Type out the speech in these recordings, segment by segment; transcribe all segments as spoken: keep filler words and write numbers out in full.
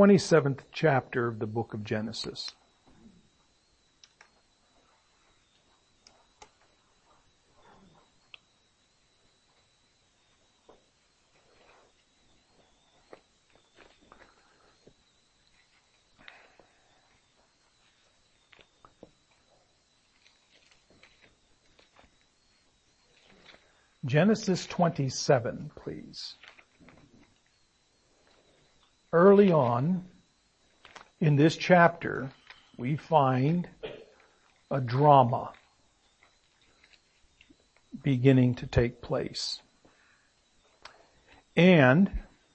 twenty-seventh chapter of the book of Genesis. Genesis twenty-seven, please. Early on in this chapter, we find a drama beginning to take place. And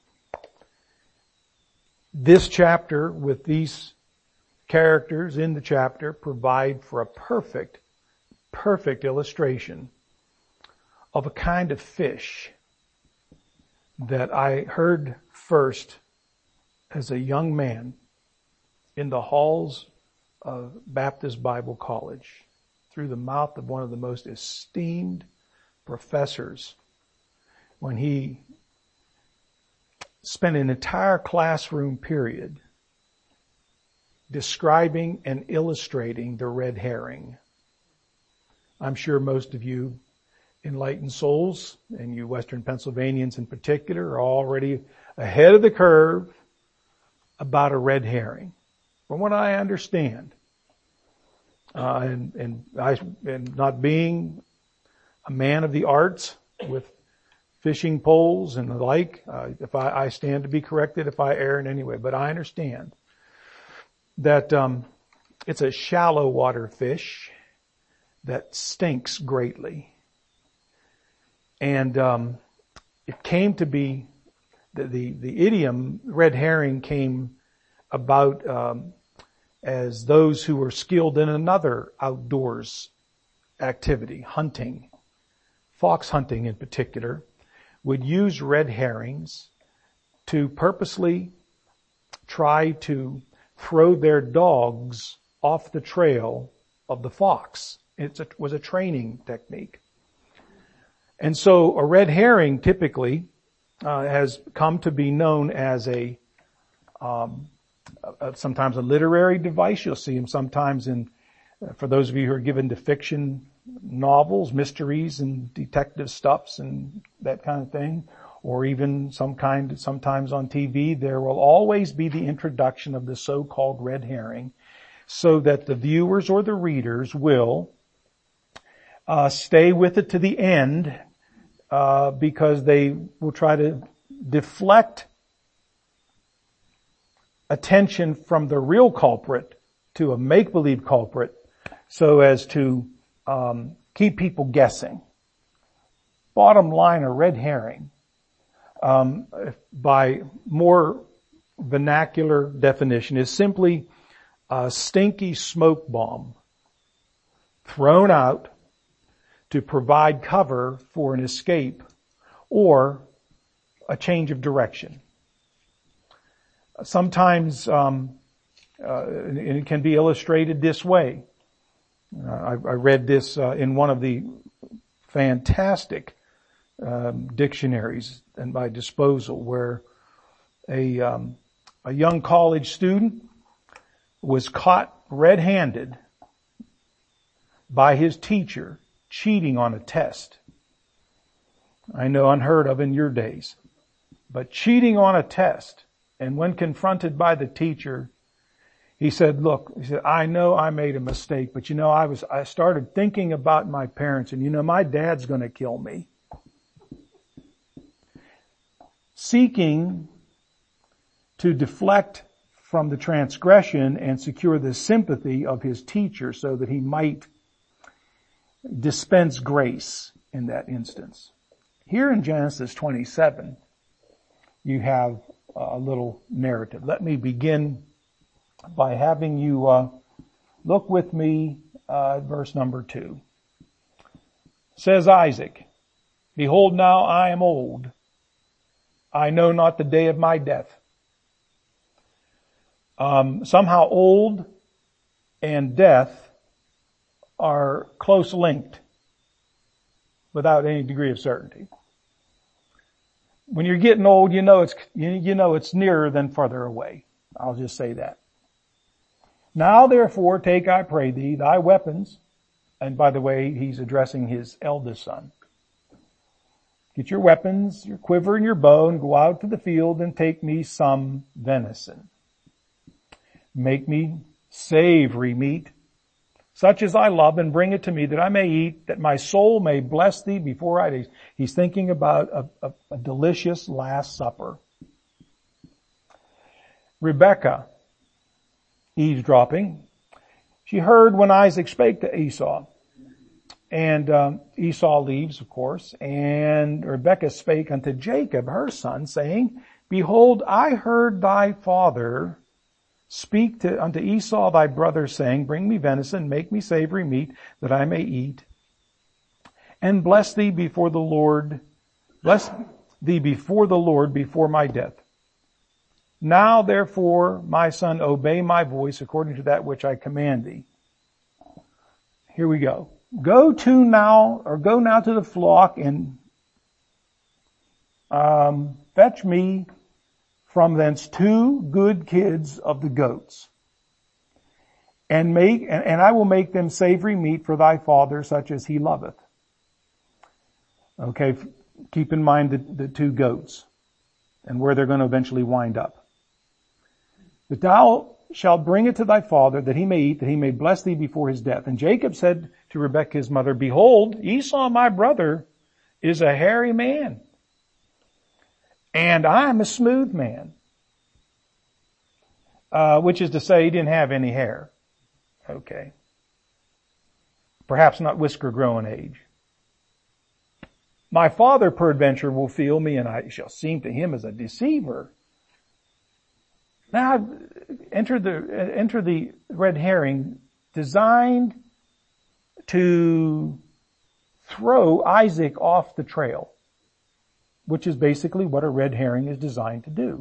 this chapter, with these characters in the chapter, provide for a perfect, perfect illustration of a kind of fish that I heard first as a young man in the halls of Baptist Bible College through the mouth of one of the most esteemed professors when he spent an entire classroom period describing and illustrating the red herring. I'm sure most of you enlightened souls, and you Western Pennsylvanians in particular, are already ahead of the curve about a red herring. From what I understand, uh, and, and I, and not being a man of the arts with fishing poles and the like, uh, if I, I stand to be corrected if I err in any way, but I understand that um, it's a shallow water fish that stinks greatly. And um, it came to be, the, the, the idiom red herring came about um, as those who were skilled in another outdoors activity, hunting, fox hunting in particular, would use red herrings to purposely try to throw their dogs off the trail of the fox. It was a training technique. And so a red herring typically uh, has come to be known as a, um, a sometimes a literary device. You'll see them sometimes in, uh, for those of you who are given to fiction novels, mysteries and detective stuffs and that kind of thing, or even some kind, sometimes on T V, there will always be the introduction of the so-called red herring so that the viewers or the readers will Uh, stay with it to the end, uh, because they will try to deflect attention from the real culprit to a make-believe culprit so as to um, keep people guessing. Bottom line, a red herring, um, by more vernacular definition, is simply a stinky smoke bomb thrown out to provide cover for an escape or a change of direction. Sometimes um, uh, and it can be illustrated this way. Uh, I, I read this uh, in one of the fantastic um, dictionaries at my disposal, where a um, a young college student was caught red-handed by his teacher cheating on a test. I know unheard of in your days, but cheating on a test. And when confronted by the teacher, he said, look, he said, I know I made a mistake, but you know, I was, I started thinking about my parents, and you know, my dad's gonna kill me. Seeking to deflect from the transgression and secure the sympathy of his teacher so that he might dispense grace in that instance. Here in Genesis twenty-seven, you have a little narrative. Let me begin by having you uh, look with me uh, at verse number two. Says Isaac, behold, now I am old. I know not the day of my death. Um, somehow old and death are close linked without any degree of certainty. When you're getting old, you know it's, you know it's nearer than farther away. I'll just say that. Now therefore take, I pray thee, thy weapons. And by the way, he's addressing his eldest son. Get your weapons, your quiver and your bow, and go out to the field and take me some venison. Make me savory meat, such as I love, and bring it to me that I may eat, that my soul may bless thee before I taste. He's thinking about a, a, a delicious Last Supper. Rebekah, eavesdropping, she heard when Isaac spake to Esau. And um, Esau leaves, of course, and Rebekah spake unto Jacob, her son, saying, Behold, I heard thy father speak to unto Esau thy brother, saying, Bring me venison, make me savory meat, that I may eat, and bless thee before the Lord, bless thee before the Lord before my death. Now therefore, my son, obey my voice according to that which I command thee. Here we go. Go to now, or go now to the flock and um, fetch me from thence two good kids of the goats, and make and, and I will make them savory meat for thy father, such as he loveth. Okay, keep in mind the, the two goats and where they're going to eventually wind up. But thou shalt bring it to thy father, that he may eat, that he may bless thee before his death. And Jacob said to Rebekah his mother, Behold, Esau my brother is a hairy man, and I am a smooth man. Uh, which is to say he didn't have any hair. Okay. Perhaps not whisker growing age. My father peradventure will feel me, and I shall seem to him as a deceiver. Now, enter the, enter the red herring designed to throw Isaac off the trail, which is basically what a red herring is designed to do.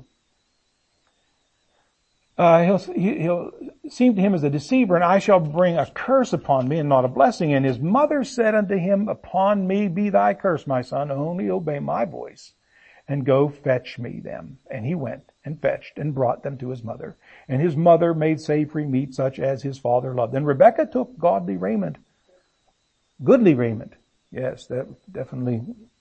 Uh, he'll, he'll seem to him as a deceiver, and I shall bring a curse upon me and not a blessing. And his mother said unto him, Upon me be thy curse, my son, only obey my voice, and go fetch me them. And he went and fetched and brought them to his mother. And his mother made savory meat such as his father loved. And Rebekah took godly raiment, goodly raiment. Yes, that definitely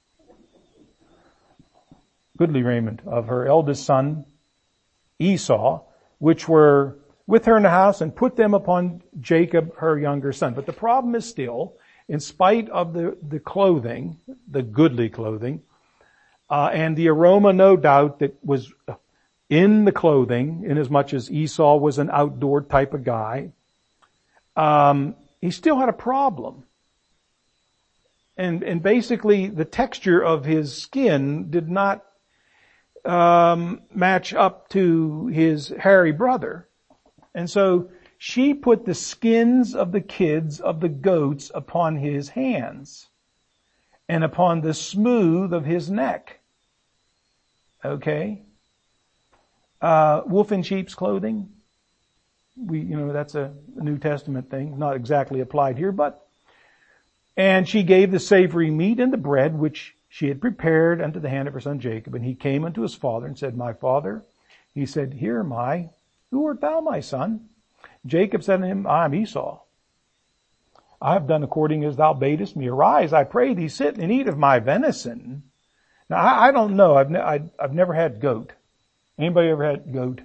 goodly raiment of her eldest son, Esau, which were with her in the house, and put them upon Jacob, her younger son. But the problem is still, in spite of the, the clothing, the goodly clothing, uh, and the aroma, no doubt, that was in the clothing, inasmuch as Esau was an outdoor type of guy, um, he still had a problem. And, and basically the texture of his skin did not um, match up to his hairy brother. And so she put the skins of the kids of the goats upon his hands and upon the smooth of his neck. Okay? Uh, wolf in sheep's clothing. We, you know, that's a New Testament thing, not exactly applied here, but, and she gave the savory meat and the bread which she had prepared unto the hand of her son Jacob. And he came unto his father and said, My father. He said, Here am I. Who art thou, my son? Jacob said to him, I am Esau. I have done according as thou badest me. Arise, I pray thee, sit and eat of my venison. Now, I, I don't know. I've, ne- I, I've never had goat. Anybody ever had goat?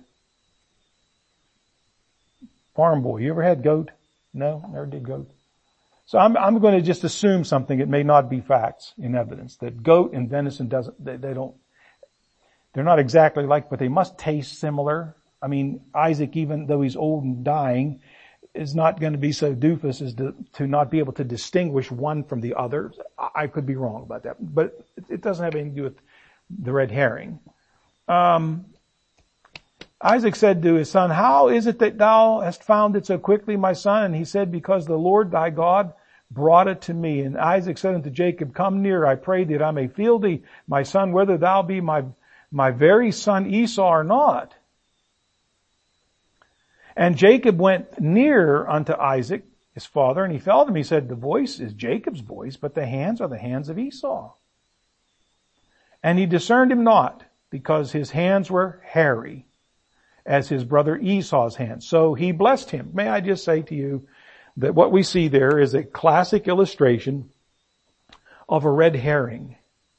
Farm boy, you ever had goat? No, never did goat. So I'm, I'm going to just assume something. It may not be facts in evidence that goat and venison doesn't, they, they don't, they're not exactly like, but they must taste similar. I mean, Isaac, even though he's old and dying, is not going to be so doofus as to, to not be able to distinguish one from the other. I, I could be wrong about that, but it, it doesn't have anything to do with the red herring. Um, Isaac said to his son, How is it that thou hast found it so quickly, my son? And he said, Because the Lord thy God brought it to me. And Isaac said unto Jacob, Come near, I pray thee, that I may feel thee, my son, whether thou be my, my very son Esau or not. And Jacob went near unto Isaac, his father, and he felt him. He said, The voice is Jacob's voice, but the hands are the hands of Esau. And he discerned him not, because his hands were hairy. as his brother Esau's hand. So he blessed him. May I just say to you that what we see there is a classic illustration of a red herring.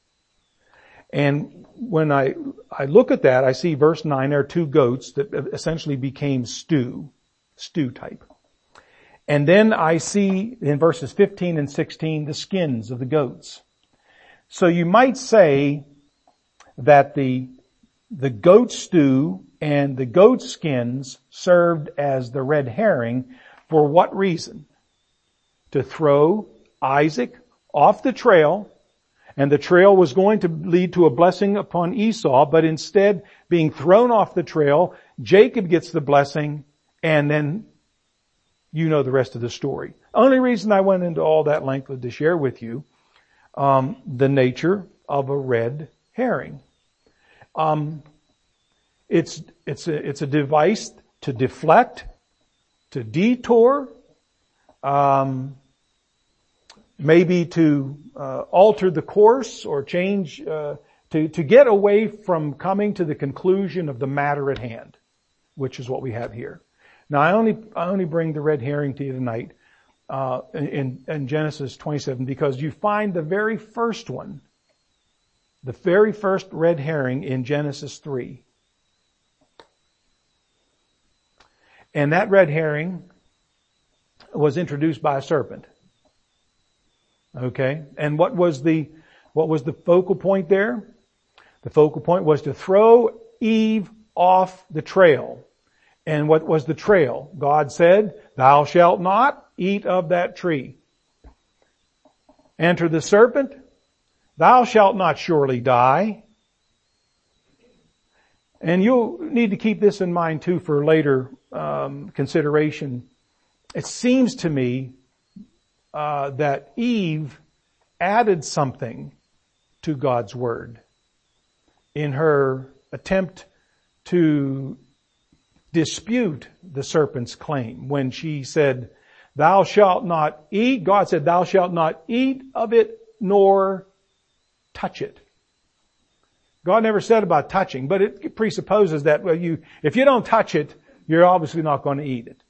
And when I, I look at that, I see verse nine, there are two goats that essentially became stew, stew type. And then I see in verses fifteen and sixteen the skins of the goats. So you might say that the, the goat stew and the goat skins served as the red herring for what reason? To throw Isaac off the trail, and the trail was going to lead to a blessing upon Esau, but instead being thrown off the trail, Jacob gets the blessing, and then you know the rest of the story. Only reason I went into all that length was to share with you um, the nature of a red herring. Um, it's it's a, it's a device to deflect, to detour, um, maybe to uh, alter the course or change, uh, to to get away from coming to the conclusion of the matter at hand, which is what we have here. Now, I only I only bring the red herring to you tonight uh, in, in Genesis twenty-seven because you find the very first one, the very first red herring in Genesis three. And that red herring was introduced by a serpent. Okay? And what was the, what was the focal point there? The focal point was to throw Eve off the trail. And what was the trail? God said, "Thou shalt not eat of that tree." Enter the serpent. "Thou shalt not surely die." And you'll need to keep this in mind too for later um, consideration. It seems to me uh, that Eve added something to God's word in her attempt to dispute the serpent's claim. When she said, "Thou shalt not eat," God said, "Thou shalt not eat of it nor touch it." God never said about touching, but it presupposes that, well, you, if you don't touch it, you're obviously not going to eat it.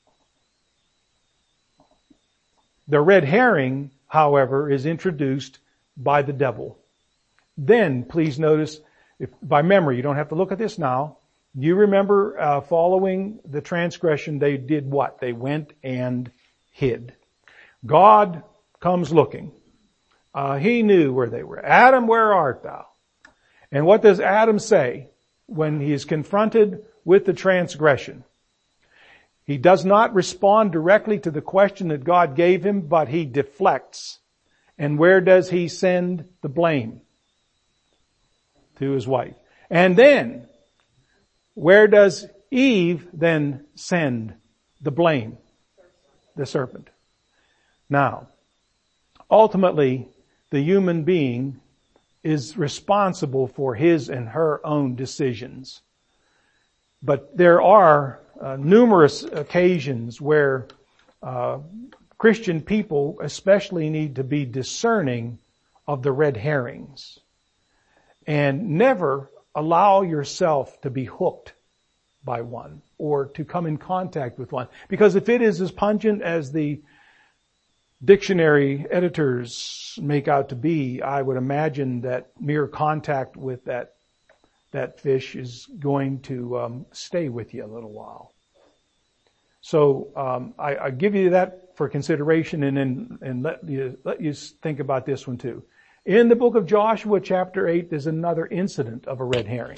The red herring, however, is introduced by the devil. Then, please notice, if by memory, you don't have to look at this now. You remember, uh, following the transgression, they did what? They went and hid. God comes looking. Uh, he knew where they were. "Adam, where art thou?" And what does Adam say when he is confronted with the transgression? He does not respond directly to the question that God gave him, but he deflects. And where does he send the blame? To his wife. And then, where does Eve then send the blame? The serpent. Now, ultimately, the human being is responsible for his and her own decisions. But there are uh, numerous occasions where uh, Christian people especially need to be discerning of the red herrings. And never allow yourself to be hooked by one or to come in contact with one. Because if it is as pungent as the dictionary editors make out to be, I would imagine that mere contact with that that fish is going to um, stay with you a little while. So um, I, I give you that for consideration, and then and let you let you think about this one too. In the book of Joshua, chapter eight, there's another incident of a red herring.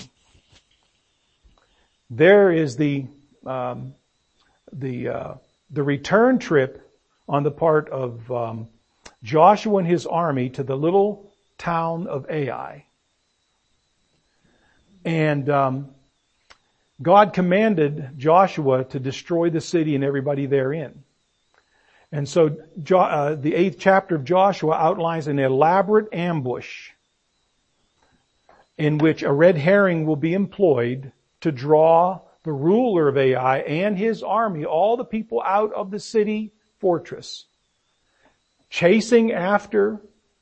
There is the um, the uh, the return trip on the part of um, Joshua and his army to the little town of Ai. And um, God commanded Joshua to destroy the city and everybody therein. And so jo- uh, the eighth chapter of Joshua outlines an elaborate ambush in which a red herring will be employed to draw the ruler of Ai and his army, all the people out of the city fortress, chasing after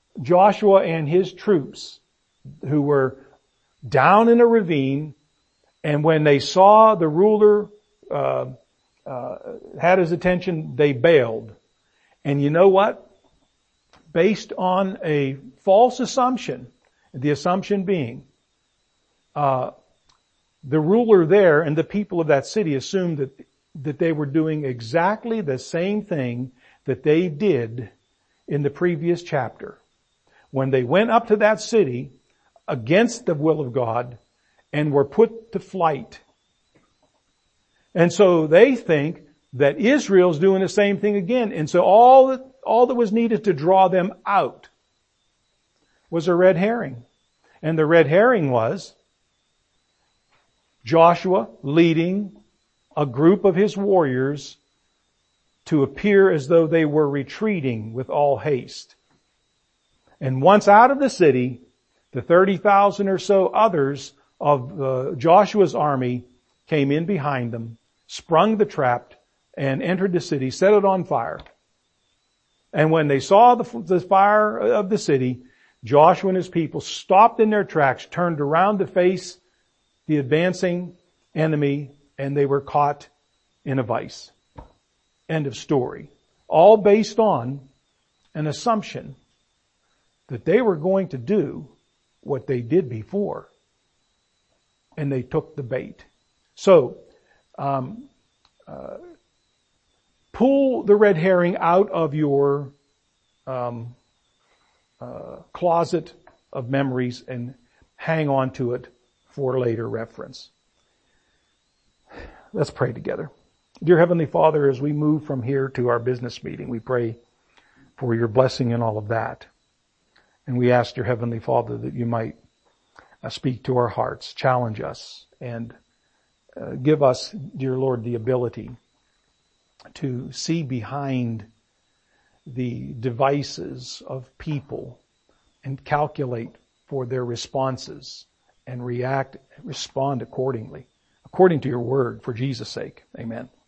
Joshua and his troops who were down in a ravine And when they saw the ruler uh, uh, had his attention, they bailed. And you know what? Based on a false assumption, the assumption being, uh, the ruler there and the people of that city assumed that, that they were doing exactly the same thing that they did in the previous chapter. When they went up to that city against the will of God and were put to flight. And so they think that Israel's doing the same thing again. And so all that, all that was needed to draw them out was a red herring. And the red herring was Joshua leading a group of his warriors to appear as though they were retreating with all haste. And once out of the city, the thirty thousand or so others of uh, Joshua's army came in behind them, sprung the trap, and entered the city, set it on fire. And when they saw the, the fire of the city, Joshua and his people stopped in their tracks, turned around to face the advancing enemy, and they were caught in a vice. End of story. All based on an assumption that they were going to do what they did before. And they took the bait. So, um, uh, pull the red herring out of your um, uh, closet of memories and hang on to it for later reference. Let's pray together. Dear Heavenly Father, as we move from here to our business meeting, we pray for your blessing in all of that. And we ask, dear Heavenly Father, that you might uh, speak to our hearts, challenge us, and uh, give us, dear Lord, the ability to see behind the devices of people and calculate for their responses and react, respond accordingly, according to your word, for Jesus' sake. Amen.